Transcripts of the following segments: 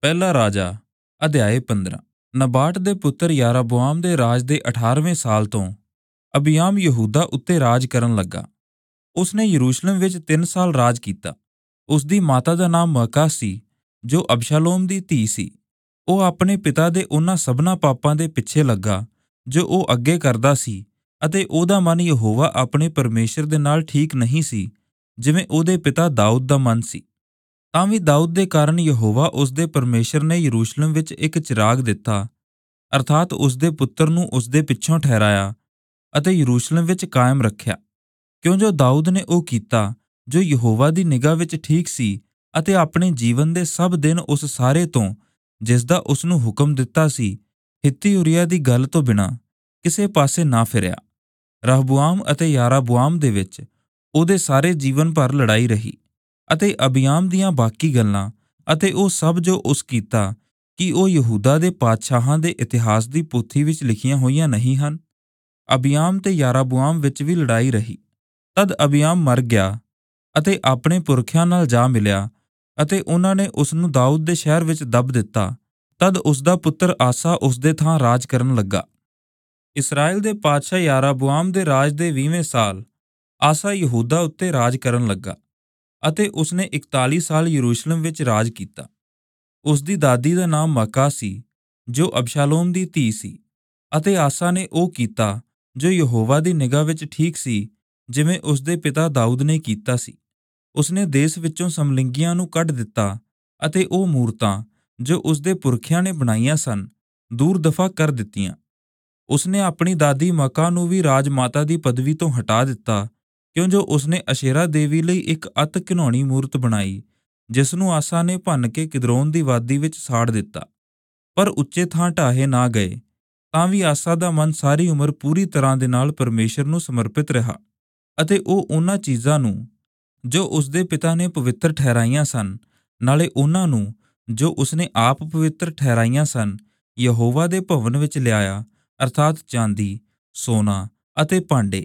ਪਹਿਲਾ ਰਾਜਾ ਅਧਿਆਇ 15। ਨਬਾਟ ਦੇ ਪੁੱਤਰ ਯਾਰੋਬੋਆਮ ਦੇ ਰਾਜ ਦੇ 18ਵੇਂ ਸਾਲ ਤੋਂ ਅਬਿਆਮ ਯਹੂਦਾ ਉੱਤੇ ਰਾਜ ਕਰਨ ਲੱਗਾ। ਉਸਨੇ ਯਰੂਸ਼ਲਮ ਵਿੱਚ 3 ਸਾਲ ਰਾਜ ਕੀਤਾ। ਉਸਦੀ ਮਾਤਾ ਦਾ ਨਾਮ ਮਅਕਾ ਸੀ, ਜੋ ਅਬਸ਼ਾਲੋਮ ਦੀ ਧੀ ਸੀ। ਉਹ ਆਪਣੇ ਪਿਤਾ ਦੇ ਉਹਨਾਂ ਸਭਨਾਂ ਪਾਪਾਂ ਦੇ ਪਿੱਛੇ ਲੱਗਾ ਜੋ ਉਹ ਅੱਗੇ ਕਰਦਾ ਸੀ, ਅਤੇ ਉਹਦਾ ਮਨ ਯਹੋਵਾ ਆਪਣੇ ਪਰਮੇਸ਼ਰ ਦੇ ਨਾਲ ਠੀਕ ਨਹੀਂ ਸੀ, ਜਿਵੇਂ ਉਹਦੇ ਪਿਤਾ ਦਾਊਦ ਦਾ ਮਨ ਸੀ। ਤਾਂ ਵੀ ਦਾਊਦ ਦੇ ਕਾਰਨ ਯਹੋਵਾ ਉਸਦੇ ਪਰਮੇਸ਼ਰ ਨੇ ਯਰੂਸ਼ਲਮ ਵਿੱਚ ਇੱਕ ਚਿਰਾਗ ਦਿੱਤਾ, ਅਰਥਾਤ ਉਸਦੇ ਪੁੱਤਰ ਨੂੰ ਉਸਦੇ ਪਿੱਛੋਂ ਠਹਿਰਾਇਆ ਅਤੇ ਯਰੂਸ਼ਲਮ ਵਿੱਚ ਕਾਇਮ ਰੱਖਿਆ, ਕਿਉਂ ਜੋ ਦਾਊਦ ਨੇ ਉਹ ਕੀਤਾ ਜੋ ਯਹੋਵਾ ਦੀ ਨਿਗਾਹ ਵਿੱਚ ਠੀਕ ਸੀ, ਅਤੇ ਆਪਣੇ ਜੀਵਨ ਦੇ ਸਭ ਦਿਨ ਉਸ ਸਾਰੇ ਤੋਂ ਜਿਸਦਾ ਉਸਨੂੰ ਹੁਕਮ ਦਿੱਤਾ ਸੀ, ਹਿੱਤੀ ਉਰੀਆ ਦੀ ਗੱਲ ਤੋਂ ਬਿਨਾਂ ਕਿਸੇ ਪਾਸੇ ਨਾ ਫਿਰਿਆ। ਰਹਬੋਆਮ ਅਤੇ ਯਾਰੋਬੋਆਮ ਦੇ ਵਿੱਚ ਉਹਦੇ ਸਾਰੇ ਜੀਵਨ ਭਰ ਲੜਾਈ ਰਹੀ, ਅਤੇ ਅਬਿਆਮ ਦੀਆਂ ਬਾਕੀ ਗੱਲਾਂ ਅਤੇ ਉਹ ਸਭ ਜੋ ਉਸ ਕੀਤਾ, ਕਿ ਉਹ ਯਹੂਦਾ ਦੇ ਪਾਤਸ਼ਾਹਾਂ ਦੇ ਇਤਿਹਾਸ ਦੀ ਪੋਥੀ ਵਿੱਚ ਲਿਖੀਆਂ ਹੋਈਆਂ ਨਹੀਂ ਹਨ। ਅਬਿਆਮ ਤੇ ਯਾਰੋਬੋਆਮ ਵਿੱਚ ਵੀ ਲੜਾਈ ਰਹੀ। ਤਦ ਅਬਿਆਮ ਮਰ ਗਿਆ ਅਤੇ ਆਪਣੇ ਪੁਰਖਿਆਂ ਨਾਲ ਜਾ ਮਿਲਿਆ, ਅਤੇ ਉਹਨਾਂ ਨੇ ਉਸਨੂੰ ਦਾਊਦ ਦੇ ਸ਼ਹਿਰ ਵਿੱਚ ਦੱਬ ਦਿੱਤਾ। ਤਦ ਉਸਦਾ ਪੁੱਤਰ ਆਸਾ ਉਸਦੇ ਥਾਂ ਰਾਜ ਕਰਨ ਲੱਗਾ। ਇਸਰਾਏਲ ਦੇ ਪਾਤਸ਼ਾਹ ਯਾਰੋਬੋਆਮ ਦੇ ਰਾਜ ਦੇ 20ਵੇਂ ਸਾਲ ਆਸਾ ਯਹੂਦਾ ਉੱਤੇ ਰਾਜ ਕਰਨ ਲੱਗਾ, ਅਤੇ ਉਸਨੇ 41 ਸਾਲ ਯਰੂਸ਼ਲਮ ਵਿੱਚ ਰਾਜ ਕੀਤਾ। ਉਸਦੀ ਦਾਦੀ ਦਾ ਨਾਮ ਮਅਕਾ ਸੀ, ਜੋ ਅਬਸ਼ਾਲੋਮ ਦੀ ਧੀ ਸੀ। ਅਤੇ ਆਸਾ ਨੇ ਉਹ ਕੀਤਾ ਜੋ ਯਹੋਵਾ ਦੀ ਨਿਗਾਹ ਵਿੱਚ ਠੀਕ ਸੀ, ਜਿਵੇਂ ਉਸਦੇ ਪਿਤਾ ਦਾਊਦ ਨੇ ਕੀਤਾ ਸੀ। ਉਸਨੇ ਦੇਸ਼ ਵਿੱਚੋਂ ਸਮਲਿੰਗੀਆਂ ਨੂੰ ਕੱਢ ਦਿੱਤਾ, ਅਤੇ ਉਹ ਮੂਰਤਾਂ ਜੋ ਉਸਦੇ ਪੁਰਖਿਆਂ ਨੇ ਬਣਾਈਆਂ ਸਨ, ਦੂਰ ਦਫਾ ਕਰ ਦਿੱਤੀਆਂ। ਉਸਨੇ ਆਪਣੀ ਦਾਦੀ ਮਅਕਾ ਨੂੰ ਵੀ ਰਾਜਮਾਤਾ ਦੀ ਪਦਵੀ ਤੋਂ ਹਟਾ ਦਿੱਤਾ, ਕਿਉਂ ਜੋ ਉਸਨੇ ਅਸ਼ੇਰਾ ਦੇਵੀ ਲਈ ਇੱਕ ਅਤ ਘਿਨਾਉਣੀ ਮੂਰਤ ਬਣਾਈ, ਜਿਸ ਨੂੰ ਆਸਾ ਨੇ ਭੰਨ ਕੇ ਕਿਦਰੋਨ ਦੀ ਵਾਦੀ ਵਿੱਚ ਸਾੜ ਦਿੱਤਾ। ਪਰ ਉੱਚੇ ਥਾਂ ਢਾਹੇ ਨਾ ਗਏ। ਤਾਂ ਵੀ ਆਸਾ ਦਾ ਮਨ ਸਾਰੀ ਉਮਰ ਪੂਰੀ ਤਰ੍ਹਾਂ ਦੇ ਨਾਲ ਪਰਮੇਸ਼ਰ ਨੂੰ ਸਮਰਪਿਤ ਰਿਹਾ, ਅਤੇ ਉਹ ਉਹਨਾਂ ਚੀਜ਼ਾਂ ਨੂੰ ਜੋ ਉਸਦੇ ਪਿਤਾ ਨੇ ਪਵਿੱਤਰ ਠਹਿਰਾਈਆਂ ਸਨ, ਨਾਲੇ ਉਹਨਾਂ ਨੂੰ ਜੋ ਉਸਨੇ ਆਪ ਪਵਿੱਤਰ ਠਹਿਰਾਈਆਂ ਸਨ, ਯਹੋਵਾ ਦੇ ਭਵਨ ਵਿੱਚ ਲਿਆਇਆ, ਅਰਥਾਤ ਚਾਂਦੀ, ਸੋਨਾ ਅਤੇ ਭਾਂਡੇ।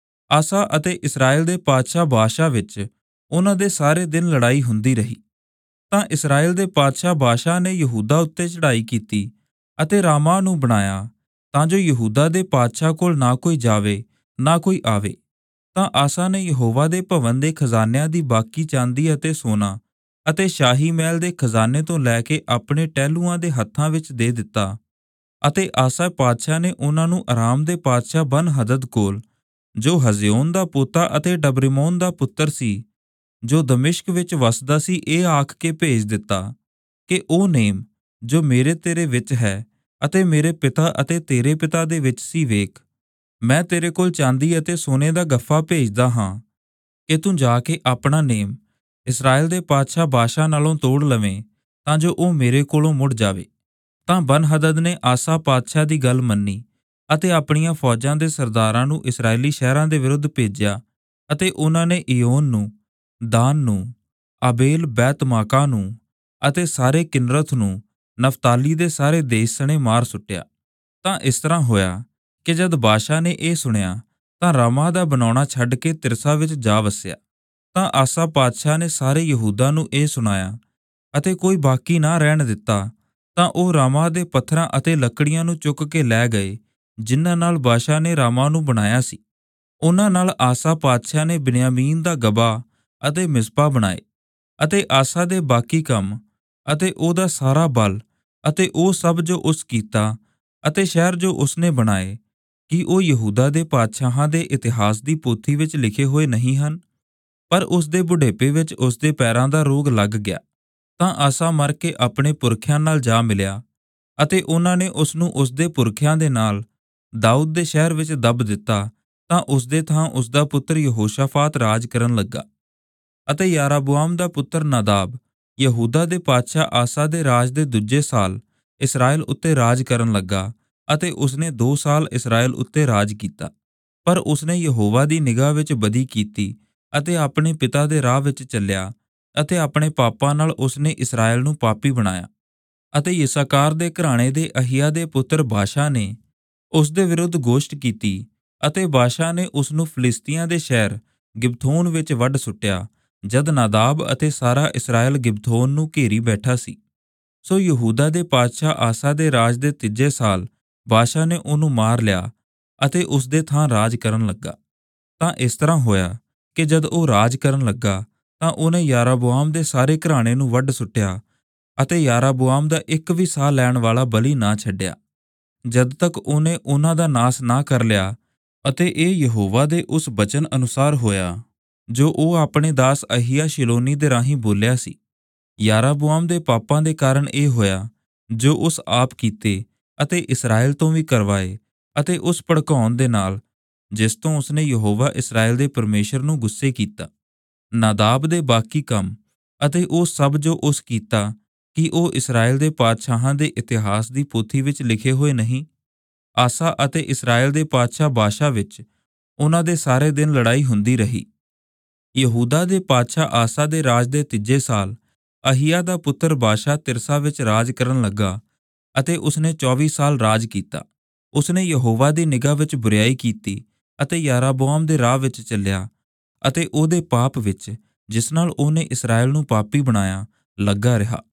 ਆਸਾ ਅਤੇ ਇਸਰਾਏਲ ਦੇ ਪਾਤਸ਼ਾਹ ਬਾਸ਼ਾ ਵਿੱਚ ਉਹਨਾਂ ਦੇ ਸਾਰੇ ਦਿਨ ਲੜਾਈ ਹੁੰਦੀ ਰਹੀ। ਤਾਂ ਇਸਰਾਏਲ ਦੇ ਪਾਤਸ਼ਾਹ ਬਾਸ਼ਾ ਨੇ ਯਹੂਦਾ ਉੱਤੇ ਚੜ੍ਹਾਈ ਕੀਤੀ ਅਤੇ ਰਾਮਾ ਨੂੰ ਬਣਾਇਆ, ਤਾਂ ਜੋ ਯਹੂਦਾ ਦੇ ਪਾਤਸ਼ਾਹ ਕੋਲ ਨਾ ਕੋਈ ਜਾਵੇ ਨਾ ਕੋਈ ਆਵੇ। ਤਾਂ ਆਸਾ ਨੇ ਯਹੋਵਾ ਦੇ ਭਵਨ ਦੇ ਖਜ਼ਾਨਿਆਂ ਦੀ ਬਾਕੀ ਚਾਂਦੀ ਅਤੇ ਸੋਨਾ ਅਤੇ ਸ਼ਾਹੀ ਮਹਿਲ ਦੇ ਖਜ਼ਾਨੇ ਤੋਂ ਲੈ ਕੇ ਆਪਣੇ ਟਹਿਲੂਆਂ ਦੇ ਹੱਥਾਂ ਵਿੱਚ ਦੇ ਦਿੱਤਾ। ਅਤੇ ਆਸਾ ਪਾਤਸ਼ਾਹ ਨੇ ਉਹਨਾਂ ਨੂੰ ਅਰਾਮ ਦੇ ਪਾਤਸ਼ਾਹ ਬਨ-ਹਦਦ ਕੋਲ, ਜੋ ਹਜ਼ਿਓਨ ਦਾ ਪੋਤਾ ਅਤੇ ਡਬਰਿਮੋਨ ਦਾ ਪੁੱਤਰ ਸੀ, ਜੋ ਦਮਿਸ਼ਕ ਵਿੱਚ ਵਸਦਾ ਸੀ, ਇਹ ਆਖ ਕੇ ਭੇਜ ਦਿੱਤਾ ਕਿ ਉਹ ਨੇਮ ਜੋ ਮੇਰੇ ਤੇਰੇ ਵਿੱਚ ਹੈ ਅਤੇ ਮੇਰੇ ਪਿਤਾ ਅਤੇ ਤੇਰੇ ਪਿਤਾ ਦੇ ਵਿੱਚ ਸੀ, ਵੇਖ, ਮੈਂ ਤੇਰੇ ਕੋਲ ਚਾਂਦੀ ਅਤੇ ਸੋਨੇ ਦਾ ਗੱਫਾ ਭੇਜਦਾ ਹਾਂ, ਕਿ ਤੂੰ ਜਾ ਕੇ ਆਪਣਾ ਨੇਮ ਇਸਰਾਏਲ ਦੇ ਪਾਤਸ਼ਾਹ ਬਾਸ਼ਾ ਨਾਲੋਂ ਤੋੜ ਲਵੇਂ, ਤਾਂ ਜੋ ਉਹ ਮੇਰੇ ਕੋਲੋਂ ਮੁੜ ਜਾਵੇ। ਤਾਂ ਬਨ-ਹਦਦ ਨੇ ਆਸਾ ਪਾਤਸ਼ਾਹ ਦੀ ਗੱਲ ਮੰਨੀ, ਅਤੇ ਆਪਣੀਆਂ ਫੌਜਾਂ ਦੇ ਸਰਦਾਰਾਂ ਨੂੰ ਇਸਰਾਏਲੀ ਸ਼ਹਿਰਾਂ ਦੇ ਵਿਰੁੱਧ ਭੇਜਿਆ, ਅਤੇ ਉਹਨਾਂ ਨੇ ਈਯੋਨ ਨੂੰ, ਦਾਨ ਨੂੰ, ਆਬੇਲ ਬੈਤ-ਮਾਕਾ ਨੂੰ, ਅਤੇ ਸਾਰੇ ਕਿਨਰਥ ਨੂੰ ਨਫਤਾਲੀ ਦੇ ਸਾਰੇ ਦੇਸ਼ ਸਣੇ ਮਾਰ ਸੁੱਟਿਆ। ਤਾਂ ਇਸ ਤਰ੍ਹਾਂ ਹੋਇਆ ਕਿ ਜਦ ਬਾਸ਼ਾ ਨੇ ਇਹ ਸੁਣਿਆ, ਤਾਂ ਰਾਮਾ ਦਾ ਬਣਾਉਣਾ ਛੱਡ ਕੇ ਤਿਰਸਾ ਵਿੱਚ ਜਾ ਵਸਿਆ। ਤਾਂ ਆਸਾ ਪਾਤਸ਼ਾਹ ਨੇ ਸਾਰੇ ਯਹੂਦਾ ਨੂੰ ਇਹ ਸੁਣਾਇਆ, ਅਤੇ ਕੋਈ ਬਾਕੀ ਨਾ ਰਹਿਣ ਦਿੱਤਾ। ਤਾਂ ਉਹ ਰਾਮਾ ਦੇ ਪੱਥਰਾਂ ਅਤੇ ਲੱਕੜੀਆਂ ਨੂੰ ਚੁੱਕ ਕੇ ਲੈ ਗਏ, ਜਿਨ੍ਹਾਂ ਨਾਲ ਬਾਸ਼ਾ ਨੇ ਰਾਮਾ ਨੂੰ ਬਣਾਇਆ ਸੀ। ਉਹਨਾਂ ਨਾਲ ਆਸਾ ਪਾਤਸ਼ਾਹ ਨੇ ਬਿਨਯਾਮੀਨ ਦਾ ਗਬਾ ਅਤੇ ਮਿਸਪਾ ਬਣਾਏ। ਅਤੇ ਆਸਾ ਦੇ ਬਾਕੀ ਕੰਮ ਅਤੇ ਉਹਦਾ ਸਾਰਾ ਬਲ ਅਤੇ ਉਹ ਸਭ ਜੋ ਉਸ ਕੀਤਾ, ਅਤੇ ਸ਼ਹਿਰ ਜੋ ਉਸਨੇ ਬਣਾਏ, ਕਿ ਉਹ ਯਹੂਦਾ ਦੇ ਪਾਤਸ਼ਾਹਾਂ ਦੇ ਇਤਿਹਾਸ ਦੀ ਪੋਥੀ ਵਿੱਚ ਲਿਖੇ ਹੋਏ ਨਹੀਂ ਹਨ। ਪਰ ਉਸਦੇ ਬੁਢੇਪੇ ਵਿੱਚ ਉਸਦੇ ਪੈਰਾਂ ਦਾ ਰੋਗ ਲੱਗ ਗਿਆ। ਤਾਂ ਆਸਾ ਮਰ ਕੇ ਆਪਣੇ ਪੁਰਖਿਆਂ ਨਾਲ ਜਾ ਮਿਲਿਆ, ਅਤੇ ਉਹਨਾਂ ਨੇ ਉਸਨੂੰ ਉਸਦੇ ਪੁਰਖਿਆਂ ਦੇ ਨਾਲ ਦਾਊਦ ਦੇ ਸ਼ਹਿਰ ਵਿੱਚ ਦੱਬ ਦਿੱਤਾ। ਤਾਂ ਉਸਦੇ ਥਾਂ ਉਸਦਾ ਪੁੱਤਰ ਯਹੋਸ਼ਾਫਾਤ ਰਾਜ ਕਰਨ ਲੱਗਾ। ਅਤੇ ਯਾਰੋਬੋਆਮ ਦਾ ਪੁੱਤਰ ਨਾਦਾਬ ਯਹੂਦਾ ਦੇ ਪਾਤਸ਼ਾਹ ਆਸਾ ਦੇ ਰਾਜ ਦੇ ਦੂਜੇ ਸਾਲ ਇਸਰਾਏਲ ਉੱਤੇ ਰਾਜ ਕਰਨ ਲੱਗਾ, ਅਤੇ ਉਸਨੇ 2 ਸਾਲ ਇਸਰਾਏਲ ਉੱਤੇ ਰਾਜ ਕੀਤਾ। ਪਰ ਉਸਨੇ ਯਹੋਵਾ ਦੀ ਨਿਗਾਹ ਵਿੱਚ ਬਦੀ ਕੀਤੀ, ਅਤੇ ਆਪਣੇ ਪਿਤਾ ਦੇ ਰਾਹ ਵਿੱਚ ਚੱਲਿਆ, ਅਤੇ ਆਪਣੇ ਪਾਪਾਂ ਨਾਲ ਉਸਨੇ ਇਸਰਾਏਲ ਨੂੰ ਪਾਪੀ ਬਣਾਇਆ। ਅਤੇ ਯਿਸਕਾਰ ਦੇ ਘਰਾਣੇ ਦੇ ਅਹੀਆ ਦੇ ਪੁੱਤਰ ਬਾਸ਼ਾ ਨੇ ਉਸਦੇ ਵਿਰੁੱਧ ਗੋਸ਼ਟ ਕੀਤੀ, ਅਤੇ ਬਾਸ਼ਾ ਨੇ ਉਸਨੂੰ ਫਿਲਿਸਤੀਆਂ ਦੇ ਸ਼ਹਿਰ ਗਿਬਥੋਨ ਵਿੱਚ ਵੱਢ ਸੁੱਟਿਆ, ਜਦ ਨਾਦਾਬ ਅਤੇ ਸਾਰਾ ਇਸਰਾਏਲ ਗਿਬਥੋਨ ਨੂੰ ਘੇਰੀ ਬੈਠਾ ਸੀ। ਸੋ ਯਹੂਦਾ ਦੇ ਪਾਤਸ਼ਾਹ ਆਸਾ ਦੇ ਰਾਜ ਦੇ ਤੀਜੇ ਸਾਲ ਬਾਸ਼ਾ ਨੇ ਉਹਨੂੰ ਮਾਰ ਲਿਆ ਅਤੇ ਉਸ ਦੇ ਥਾਂ ਰਾਜ ਕਰਨ ਲੱਗਾ। ਤਾਂ ਇਸ ਤਰ੍ਹਾਂ ਹੋਇਆ ਕਿ ਜਦ ਉਹ ਰਾਜ ਕਰਨ ਲੱਗਾ ਤਾਂ ਉਹਨੇ ਯਾਰਾਬੋਆਮ ਦੇ ਸਾਰੇ ਘਰਾਣੇ ਨੂੰ ਵੱਢ ਸੁੱਟਿਆ ਅਤੇ ਯਾਰਾਬੋਆਮ ਦਾ ਇੱਕ ਵੀ ਸਾਹ ਲੈਣ ਵਾਲਾ ਬਲੀ ਨਾ ਛੱਡਿਆ, ਜਦ ਤੱਕ ਉਹਨੇ ਉਹਨਾਂ ਦਾ ਨਾਸ ਨਾ ਕਰ ਲਿਆ। ਅਤੇ ਇਹ ਯਹੋਵਾ ਦੇ ਉਸ ਬਚਨ ਅਨੁਸਾਰ ਹੋਇਆ ਜੋ ਉਹ ਆਪਣੇ ਦਾਸ ਅਹੀਯਾਹ ਸ਼ਿਲੋਨੀ ਦੇ ਰਾਹੀਂ ਬੋਲਿਆ ਸੀ। ਯਾਰਾਬੋਆਮ ਦੇ ਪਾਪਾਂ ਦੇ ਕਾਰਨ ਇਹ ਹੋਇਆ ਜੋ ਉਸ ਆਪ ਕੀਤੇ ਅਤੇ ਇਸਰਾਏਲ ਤੋਂ ਵੀ ਕਰਵਾਏ, ਅਤੇ ਉਸ ਭੜਕਾਉਣ ਦੇ ਨਾਲ ਜਿਸ ਤੋਂ ਉਸਨੇ ਯਹੋਵਾ ਇਸਰਾਏਲ ਦੇ ਪਰਮੇਸ਼ਰ ਨੂੰ ਗੁੱਸੇ ਕੀਤਾ। ਨਾਦਾਬ ਦੇ ਬਾਕੀ ਕੰਮ ਅਤੇ ਉਹ ਸਭ ਜੋ ਉਸ ਕੀਤਾ, ਕਿ ਉਹ ਇਸਰਾਏਲ ਦੇ ਪਾਤਸ਼ਾਹਾਂ ਦੇ ਇਤਿਹਾਸ ਦੀ ਪੋਥੀ ਵਿੱਚ ਲਿਖੇ ਹੋਏ ਨਹੀਂ? ਆਸਾ ਅਤੇ ਇਸਰਾਏਲ ਦੇ ਪਾਤਸ਼ਾਹ ਬਾਸ਼ਾ ਵਿੱਚ ਉਹਨਾਂ ਦੇ ਸਾਰੇ ਦਿਨ ਲੜਾਈ ਹੁੰਦੀ ਰਹੀ। ਯਹੂਦਾ ਦੇ ਪਾਤਸ਼ਾਹ ਆਸਾ ਦੇ ਰਾਜ ਦੇ ਤੀਜੇ ਸਾਲ ਅਹੀਯਾਹ ਦਾ ਪੁੱਤਰ ਬਾਸ਼ਾ ਤਿਰਸਾ ਵਿੱਚ ਰਾਜ ਕਰਨ ਲੱਗਾ ਅਤੇ ਉਸਨੇ 24 ਸਾਲ ਰਾਜ ਕੀਤਾ। ਉਸਨੇ ਯਹੋਵਾ ਦੀ ਨਿਗਾਹ ਵਿੱਚ ਬੁਰਿਆਈ ਕੀਤੀ ਅਤੇ ਯਾਰਾਬੋਆਮ ਦੇ ਰਾਹ ਵਿੱਚ ਚੱਲਿਆ ਅਤੇ ਉਹਦੇ ਪਾਪ ਵਿੱਚ, ਜਿਸ ਨਾਲ ਉਹਨੇ ਇਸਰਾਏਲ ਨੂੰ ਪਾਪੀ ਬਣਾਇਆ, ਲੱਗਾ ਰਿਹਾ।